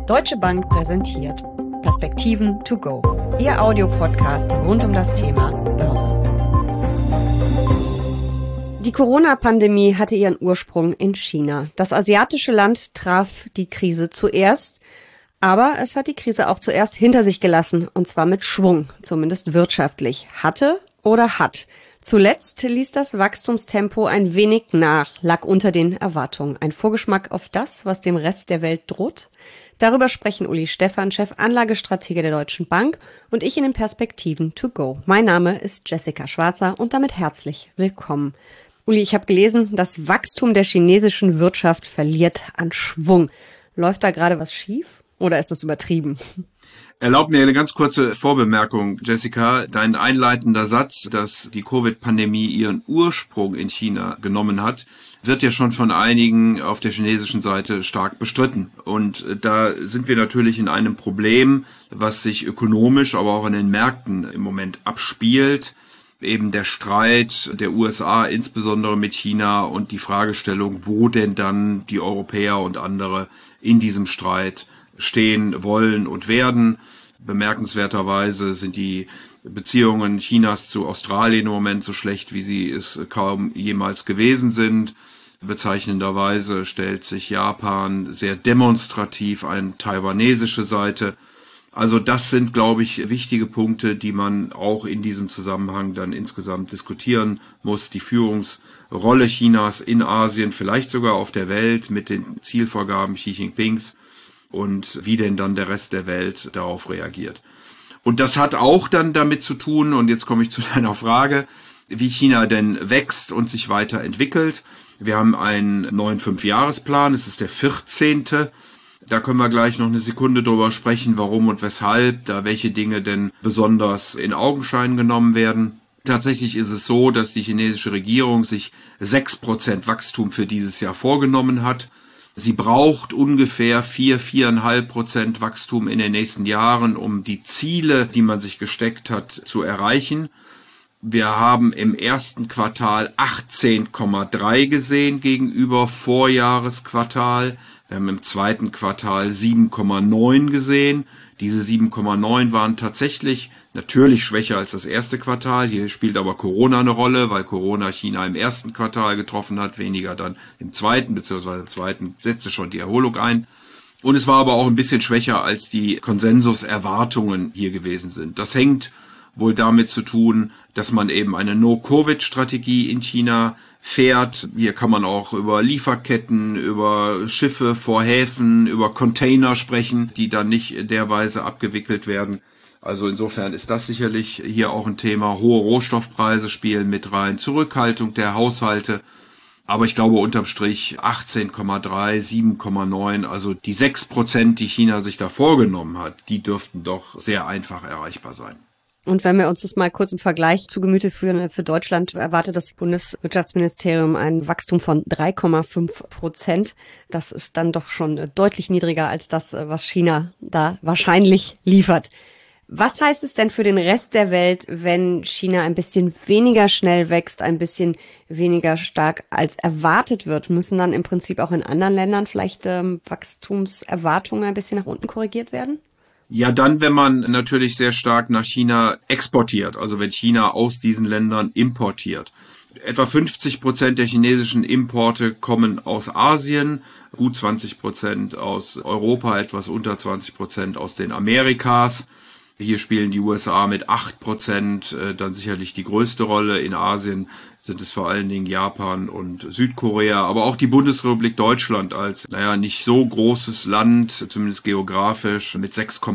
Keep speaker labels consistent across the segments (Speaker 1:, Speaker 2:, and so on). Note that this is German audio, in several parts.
Speaker 1: Deutsche Bank präsentiert Perspektiven to go, Ihr Audiopodcast rund um das Thema Börse. Die Corona-Pandemie hatte ihren Ursprung in China. Das asiatische Land traf die Krise zuerst, aber es hat die Krise auch zuerst hinter sich gelassen, und zwar mit Schwung, zumindest wirtschaftlich. Hat. Zuletzt ließ das Wachstumstempo ein wenig nach, lag unter den Erwartungen. Ein Vorgeschmack auf das, was dem Rest der Welt droht? Darüber sprechen Uli Stephan, Chef-Anlagestratege der Deutschen Bank, und ich in den Perspektiven to go. Mein Name ist Jessica Schwarzer und damit herzlich willkommen. Uli, ich habe gelesen, das Wachstum der chinesischen Wirtschaft verliert an Schwung. Läuft da gerade was schief oder ist das übertrieben?
Speaker 2: Erlaub mir eine ganz kurze Vorbemerkung, Jessica. Dein einleitender Satz, dass die Covid-Pandemie ihren Ursprung in China genommen hat, wird ja schon von einigen auf der chinesischen Seite stark bestritten. Und da sind wir natürlich in einem Problem, was sich ökonomisch, aber auch in den Märkten im Moment abspielt. Eben der Streit der USA, insbesondere mit China, und die Fragestellung, wo denn dann die Europäer und andere in diesem Streit stehen wollen und werden. Bemerkenswerterweise sind die Beziehungen Chinas zu Australien im Moment so schlecht, wie sie es kaum jemals gewesen sind. Bezeichnenderweise stellt sich Japan sehr demonstrativ an taiwanesische Seite. Also das sind, glaube ich, wichtige Punkte, die man auch in diesem Zusammenhang dann insgesamt diskutieren muss. Die Führungsrolle Chinas in Asien, vielleicht sogar auf der Welt mit den Zielvorgaben Xi Jinpings, und wie denn dann der Rest der Welt darauf reagiert. Und das hat auch dann damit zu tun, und jetzt komme ich zu deiner Frage, wie China denn wächst und sich weiterentwickelt. Wir haben einen neuen 5-Jahresplan, es ist der 14. Da können wir gleich noch eine Sekunde drüber sprechen, warum und weshalb, da welche Dinge denn besonders in Augenschein genommen werden. Tatsächlich ist es so, dass die chinesische Regierung sich 6% Wachstum für dieses Jahr vorgenommen hat. Sie braucht ungefähr 4,5% Wachstum in den nächsten Jahren, um die Ziele, die man sich gesteckt hat, zu erreichen. Wir haben im ersten Quartal 18,3 gesehen gegenüber Vorjahresquartal. Wir haben im zweiten Quartal 7,9 gesehen. Diese 7,9 waren tatsächlich natürlich schwächer als das erste Quartal. Hier spielt aber Corona eine Rolle, weil Corona China im ersten Quartal getroffen hat, weniger dann im zweiten, beziehungsweise im zweiten setzte schon die Erholung ein. Und es war aber auch ein bisschen schwächer, als die Konsensuserwartungen hier gewesen sind. Das hängt wohl damit zu tun, dass man eben eine No-Covid-Strategie in China fährt. Hier kann man auch über Lieferketten, über Schiffe vor Häfen, über Container sprechen, die dann nicht in der Weise abgewickelt werden. Also insofern ist das sicherlich hier auch ein Thema. Hohe Rohstoffpreise spielen mit rein, Zurückhaltung der Haushalte. Aber ich glaube unterm Strich 18,3, 7,9, also die 6%, die China sich da vorgenommen hat, die dürften doch sehr einfach erreichbar sein.
Speaker 1: Und wenn wir uns das mal kurz im Vergleich zu Gemüte führen, für Deutschland erwartet das Bundeswirtschaftsministerium ein Wachstum von 3,5%. Das ist dann doch schon deutlich niedriger als das, was China da wahrscheinlich liefert. Was heißt es denn für den Rest der Welt, wenn China ein bisschen weniger schnell wächst, ein bisschen weniger stark als erwartet wird? Müssen dann im Prinzip auch in anderen Ländern vielleicht Wachstumserwartungen ein bisschen nach unten korrigiert werden?
Speaker 2: Ja, dann, wenn man natürlich sehr stark nach China exportiert, also wenn China aus diesen Ländern importiert. Etwa 50% der chinesischen Importe kommen aus Asien, gut 20% aus Europa, etwas unter 20% aus den Amerikas. Hier spielen die USA mit 8% dann sicherlich die größte Rolle. In Asien sind es vor allen Dingen Japan und Südkorea, aber auch die Bundesrepublik Deutschland als, nicht so großes Land, zumindest geografisch, mit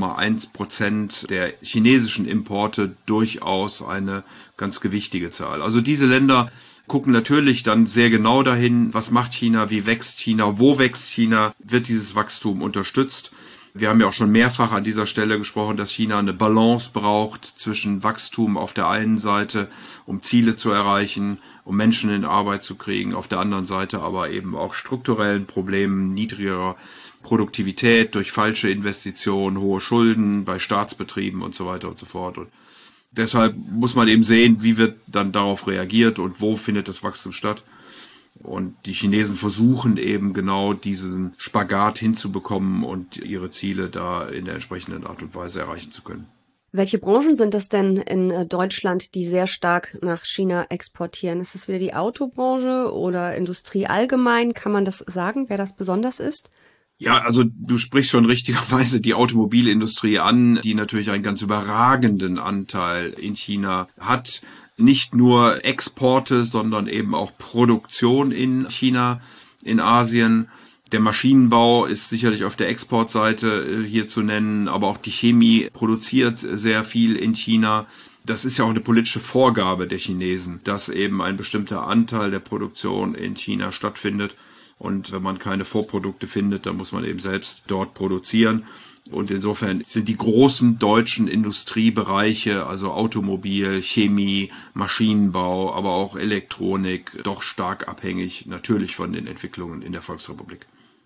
Speaker 2: 6,1% der chinesischen Importe durchaus eine ganz gewichtige Zahl. Also diese Länder gucken natürlich dann sehr genau dahin, was macht China, wie wächst China, wo wächst China, wird dieses Wachstum unterstützt. Wir haben ja auch schon mehrfach an dieser Stelle gesprochen, dass China eine Balance braucht zwischen Wachstum auf der einen Seite, um Ziele zu erreichen, um Menschen in Arbeit zu kriegen, auf der anderen Seite aber eben auch strukturellen Problemen, niedrigerer Produktivität durch falsche Investitionen, hohe Schulden bei Staatsbetrieben und so weiter und so fort. Und deshalb muss man eben sehen, wie wird dann darauf reagiert und wo findet das Wachstum statt. Und die Chinesen versuchen eben genau diesen Spagat hinzubekommen und ihre Ziele da in der entsprechenden Art und Weise erreichen zu können.
Speaker 1: Welche Branchen sind das denn in Deutschland, die sehr stark nach China exportieren? Ist es wieder die Autobranche oder Industrie allgemein? Kann man das sagen, wer das besonders ist?
Speaker 2: Ja, also du sprichst schon richtigerweise die Automobilindustrie an, die natürlich einen ganz überragenden Anteil in China hat. Nicht nur Exporte, sondern eben auch Produktion in China, in Asien. Der Maschinenbau ist sicherlich auf der Exportseite hier zu nennen, aber auch die Chemie produziert sehr viel in China. Das ist ja auch eine politische Vorgabe der Chinesen, dass eben ein bestimmter Anteil der Produktion in China stattfindet. Und wenn man keine Vorprodukte findet, dann muss man eben selbst dort produzieren. Und insofern sind die großen deutschen Industriebereiche, also Automobil, Chemie, Maschinenbau, aber auch Elektronik, doch stark abhängig natürlich von den Entwicklungen in der Volksrepublik.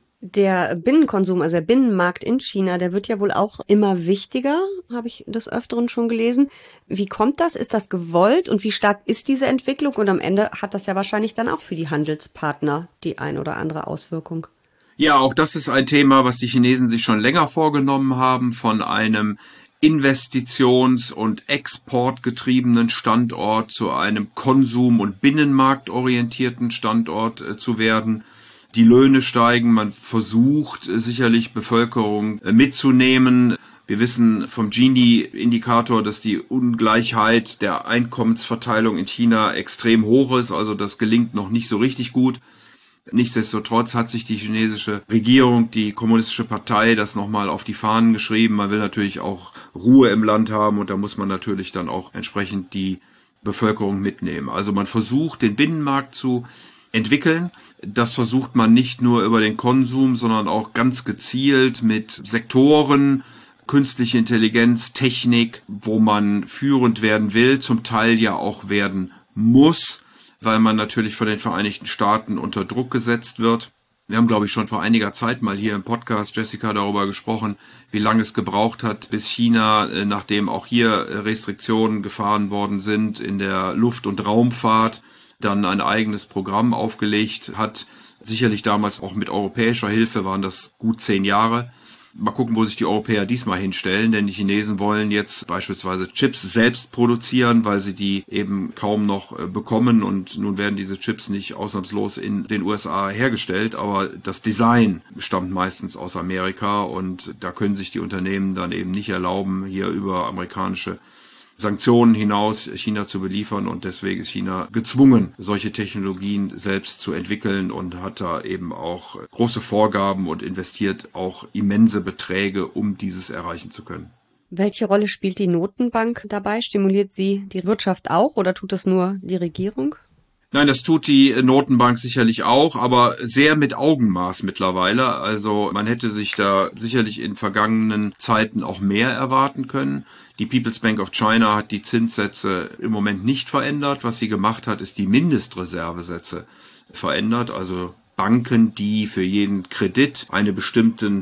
Speaker 1: Der Binnenkonsum, also der Binnenmarkt in China, der wird ja wohl auch immer wichtiger, habe ich des Öfteren schon gelesen. Wie kommt das? Ist das gewollt? Und wie stark ist diese Entwicklung? Und am Ende hat das ja wahrscheinlich dann auch für die Handelspartner die ein oder andere Auswirkung.
Speaker 2: Ja, auch das ist ein Thema, was die Chinesen sich schon länger vorgenommen haben, von einem investitions- und exportgetriebenen Standort zu einem konsum- und binnenmarktorientierten Standort zu werden. Die Löhne steigen, man versucht sicherlich Bevölkerung mitzunehmen. Wir wissen vom Gini-Indikator, dass die Ungleichheit der Einkommensverteilung in China extrem hoch ist, also das gelingt noch nicht so richtig gut. Nichtsdestotrotz hat sich die chinesische Regierung, die Kommunistische Partei, das nochmal auf die Fahnen geschrieben. Man will natürlich auch Ruhe im Land haben und da muss man natürlich dann auch entsprechend die Bevölkerung mitnehmen. Also man versucht, den Binnenmarkt zu entwickeln. Das versucht man nicht nur über den Konsum, sondern auch ganz gezielt mit Sektoren, künstliche Intelligenz, Technik, wo man führend werden will, zum Teil ja auch werden muss, weil man natürlich von den Vereinigten Staaten unter Druck gesetzt wird. Wir haben, glaube ich, schon vor einiger Zeit mal hier im Podcast, Jessica, darüber gesprochen, wie lange es gebraucht hat, bis China, nachdem auch hier Restriktionen gefahren worden sind in der Luft- und Raumfahrt, dann ein eigenes Programm aufgelegt hat. Sicherlich damals auch mit europäischer Hilfe waren das gut 10 Jahre. Mal gucken, wo sich die Europäer diesmal hinstellen, denn die Chinesen wollen jetzt beispielsweise Chips selbst produzieren, weil sie die eben kaum noch bekommen und nun werden diese Chips nicht ausnahmslos in den USA hergestellt, aber das Design stammt meistens aus Amerika und da können sich die Unternehmen dann eben nicht erlauben, hier über amerikanische Sanktionen hinaus China zu beliefern und deswegen ist China gezwungen, solche Technologien selbst zu entwickeln und hat da eben auch große Vorgaben und investiert auch immense Beträge, um dieses erreichen zu können.
Speaker 1: Welche Rolle spielt die Notenbank dabei? Stimuliert sie die Wirtschaft auch oder tut das nur die Regierung?
Speaker 2: Nein, das tut die Notenbank sicherlich auch, aber sehr mit Augenmaß mittlerweile. Also man hätte sich da sicherlich in vergangenen Zeiten auch mehr erwarten können. Die People's Bank of China hat die Zinssätze im Moment nicht verändert. Was sie gemacht hat, ist die Mindestreservesätze verändert. Also Banken, die für jeden Kredit einen bestimmten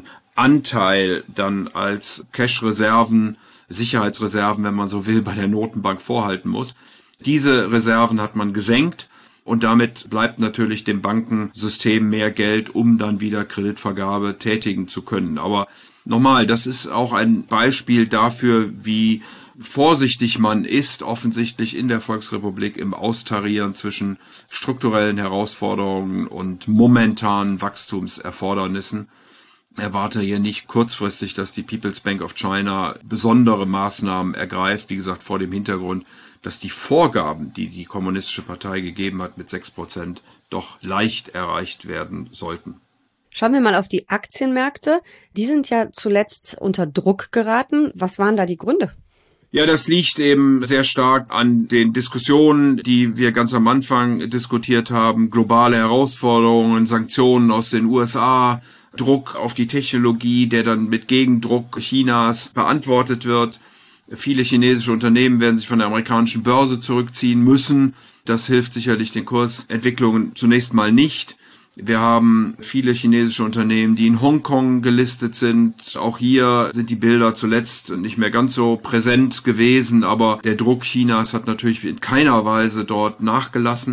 Speaker 2: Anteil dann als Cash-Reserven, Sicherheitsreserven, wenn man so will, bei der Notenbank vorhalten muss. Diese Reserven hat man gesenkt. Und damit bleibt natürlich dem Bankensystem mehr Geld, um dann wieder Kreditvergabe tätigen zu können. Aber nochmal, das ist auch ein Beispiel dafür, wie vorsichtig man ist, offensichtlich in der Volksrepublik im Austarieren zwischen strukturellen Herausforderungen und momentanen Wachstumserfordernissen. Erwarte hier nicht kurzfristig, dass die People's Bank of China besondere Maßnahmen ergreift, wie gesagt, vor dem Hintergrund, dass die Vorgaben, die die Kommunistische Partei gegeben hat mit 6%, doch leicht erreicht werden sollten.
Speaker 1: Schauen wir mal auf die Aktienmärkte. Die sind ja zuletzt unter Druck geraten. Was waren da die Gründe?
Speaker 2: Ja, das liegt eben sehr stark an den Diskussionen, die wir ganz am Anfang diskutiert haben. Globale Herausforderungen, Sanktionen aus den USA, Druck auf die Technologie, der dann mit Gegendruck Chinas beantwortet wird. Viele chinesische Unternehmen werden sich von der amerikanischen Börse zurückziehen müssen. Das hilft sicherlich den Kursentwicklungen zunächst mal nicht. Wir haben viele chinesische Unternehmen, die in Hongkong gelistet sind. Auch hier sind die Bilder zuletzt nicht mehr ganz so präsent gewesen, aber der Druck Chinas hat natürlich in keiner Weise dort nachgelassen.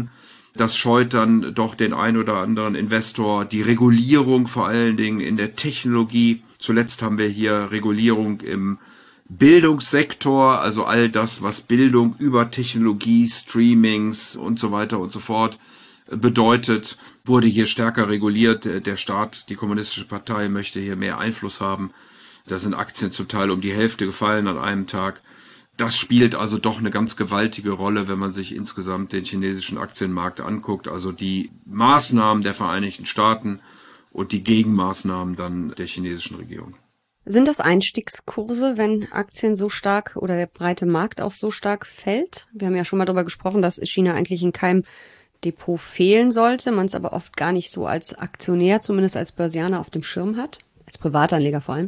Speaker 2: Das scheut dann doch den ein oder anderen Investor. Die Regulierung vor allen Dingen in der Technologie. Zuletzt haben wir hier Regulierung im Bildungssektor, also all das, was Bildung über Technologie, Streamings und so weiter und so fort bedeutet, wurde hier stärker reguliert. Der Staat, die Kommunistische Partei, möchte hier mehr Einfluss haben. Da sind Aktien zum Teil um die Hälfte gefallen an einem Tag. Das spielt also doch eine ganz gewaltige Rolle, wenn man sich insgesamt den chinesischen Aktienmarkt anguckt. Also die Maßnahmen der Vereinigten Staaten und die Gegenmaßnahmen dann der chinesischen Regierung.
Speaker 1: Sind das Einstiegskurse, wenn Aktien so stark oder der breite Markt auch so stark fällt? Wir haben ja schon mal darüber gesprochen, dass China eigentlich in keinem Depot fehlen sollte, man es aber oft gar nicht so als Aktionär, zumindest als Börsianer auf dem Schirm hat, als Privatanleger vor allem.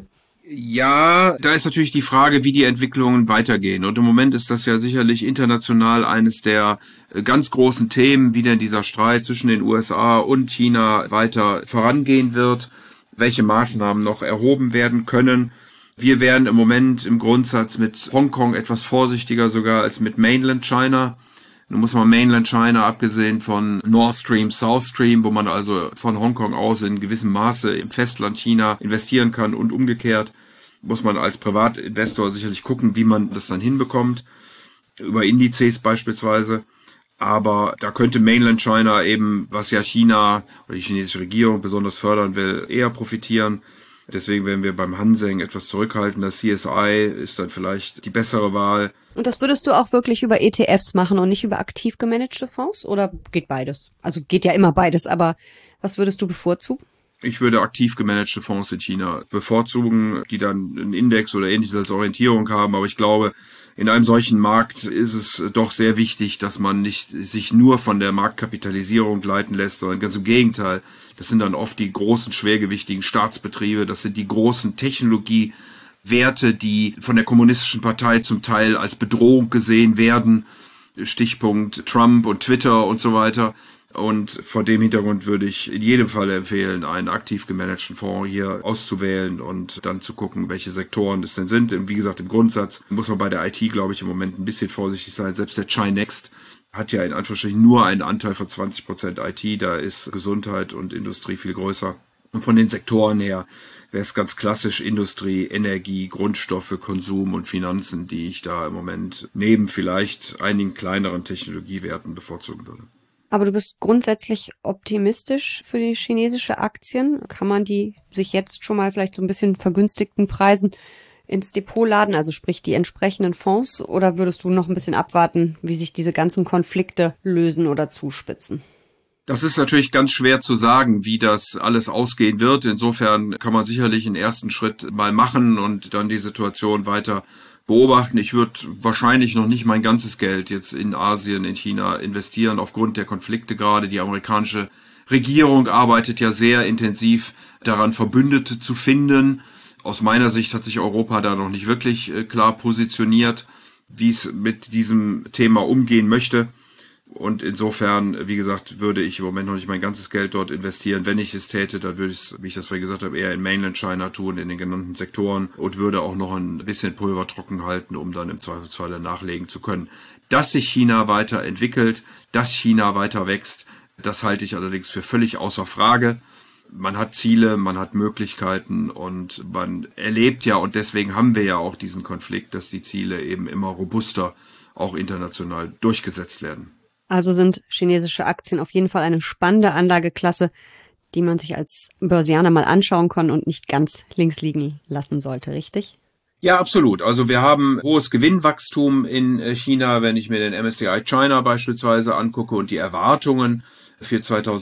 Speaker 2: Ja, da ist natürlich die Frage, wie die Entwicklungen weitergehen. Und im Moment ist das ja sicherlich international eines der ganz großen Themen, wie denn dieser Streit zwischen den USA und China weiter vorangehen wird, welche Maßnahmen noch erhoben werden können. Wir wären im Moment im Grundsatz mit Hongkong etwas vorsichtiger sogar als mit Mainland China. Nun muss man Mainland China, abgesehen von Nord Stream, South Stream, wo man also von Hongkong aus in gewissem Maße im Festland China investieren kann und umgekehrt, muss man als Privatinvestor sicherlich gucken, wie man das dann hinbekommt, über Indizes beispielsweise. Aber da könnte Mainland China eben, was ja China oder die chinesische Regierung besonders fördern will, eher profitieren. Deswegen werden wir beim Hang Seng etwas zurückhalten. Das CSI ist dann vielleicht die bessere Wahl.
Speaker 1: Und das würdest du auch wirklich über ETFs machen und nicht über aktiv gemanagte Fonds? Oder geht beides? Also geht ja immer beides, aber was würdest du bevorzugen?
Speaker 2: Ich würde aktiv gemanagte Fonds in China bevorzugen, die dann einen Index oder ähnliches als Orientierung haben. Aber ich glaube, in einem solchen Markt ist es doch sehr wichtig, dass man nicht sich nur von der Marktkapitalisierung leiten lässt, sondern ganz im Gegenteil. Das sind dann oft die großen, schwergewichtigen Staatsbetriebe, das sind die großen Technologiewerte, die von der Kommunistischen Partei zum Teil als Bedrohung gesehen werden. Stichpunkt Trump und Twitter und so weiter. Und vor dem Hintergrund würde ich in jedem Fall empfehlen, einen aktiv gemanagten Fonds hier auszuwählen und dann zu gucken, welche Sektoren es denn sind. Wie gesagt, im Grundsatz muss man bei der IT, glaube ich, im Moment ein bisschen vorsichtig sein. Selbst der Chinext hat ja in Anführungsstrichen nur einen Anteil von 20% IT. Da ist Gesundheit und Industrie viel größer. Und von den Sektoren her wäre es ganz klassisch Industrie, Energie, Grundstoffe, Konsum und Finanzen, die ich da im Moment neben vielleicht einigen kleineren Technologiewerten bevorzugen würde.
Speaker 1: Aber du bist grundsätzlich optimistisch für die chinesische Aktien. Kann man die sich jetzt schon mal vielleicht so ein bisschen vergünstigten Preisen ins Depot laden, also sprich die entsprechenden Fonds? Oder würdest du noch ein bisschen abwarten, wie sich diese ganzen Konflikte lösen oder zuspitzen?
Speaker 2: Das ist natürlich ganz schwer zu sagen, wie das alles ausgehen wird. Insofern kann man sicherlich einen ersten Schritt mal machen und dann die Situation weiter beobachten. Ich würde wahrscheinlich noch nicht mein ganzes Geld jetzt in Asien, in China investieren, aufgrund der Konflikte gerade. Die amerikanische Regierung arbeitet ja sehr intensiv daran, Verbündete zu finden. Aus meiner Sicht hat sich Europa da noch nicht wirklich klar positioniert, wie es mit diesem Thema umgehen möchte. Und insofern, wie gesagt, würde ich im Moment noch nicht mein ganzes Geld dort investieren. Wenn ich es täte, dann würde ich es, wie ich das vorhin gesagt habe, eher in Mainland China tun, in den genannten Sektoren und würde auch noch ein bisschen Pulver trocken halten, um dann im Zweifelsfall nachlegen zu können. Dass sich China weiterentwickelt, dass China weiter wächst, das halte ich allerdings für völlig außer Frage. Man hat Ziele, man hat Möglichkeiten und man erlebt ja, und deswegen haben wir ja auch diesen Konflikt, dass die Ziele eben immer robuster auch international durchgesetzt werden.
Speaker 1: Also sind chinesische Aktien auf jeden Fall eine spannende Anlageklasse, die man sich als Börsianer mal anschauen kann und nicht ganz links liegen lassen sollte, richtig?
Speaker 2: Ja, absolut. Also wir haben hohes Gewinnwachstum in China, wenn ich mir den MSCI China beispielsweise angucke und die Erwartungen für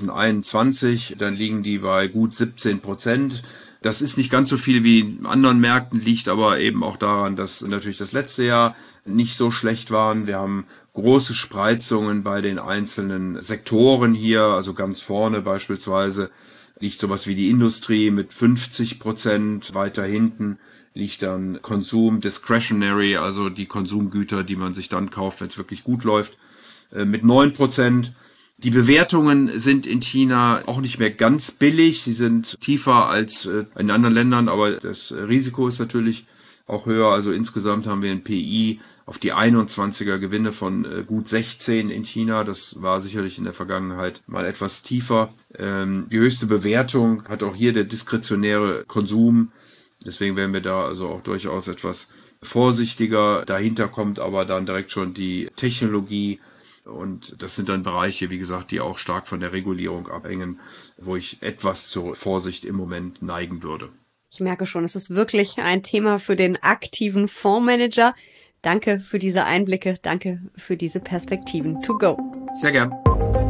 Speaker 2: 2021, dann liegen die bei gut 17%. Das ist nicht ganz so viel wie in anderen Märkten, liegt aber eben auch daran, dass natürlich das letzte Jahr nicht so schlecht waren. Wir haben große Spreizungen bei den einzelnen Sektoren hier, also ganz vorne beispielsweise liegt sowas wie die Industrie mit 50%, weiter hinten liegt dann Konsum, Discretionary, also die Konsumgüter, die man sich dann kauft, wenn es wirklich gut läuft, mit 9%. Die Bewertungen sind in China auch nicht mehr ganz billig. Sie sind tiefer als in anderen Ländern, aber das Risiko ist natürlich auch höher. Also insgesamt haben wir ein PI auf die 21er Gewinne von gut 16 in China. Das war sicherlich in der Vergangenheit mal etwas tiefer. Die höchste Bewertung hat auch hier der diskretionäre Konsum. Deswegen werden wir da also auch durchaus etwas vorsichtiger. Dahinter kommt aber dann direkt schon die Technologie. Und das sind dann Bereiche, wie gesagt, die auch stark von der Regulierung abhängen, wo ich etwas zur Vorsicht im Moment neigen würde.
Speaker 1: Ich merke schon, es ist wirklich ein Thema für den aktiven Fondsmanager. Danke für diese Einblicke, danke für diese Perspektiven. To go.
Speaker 2: Sehr gern.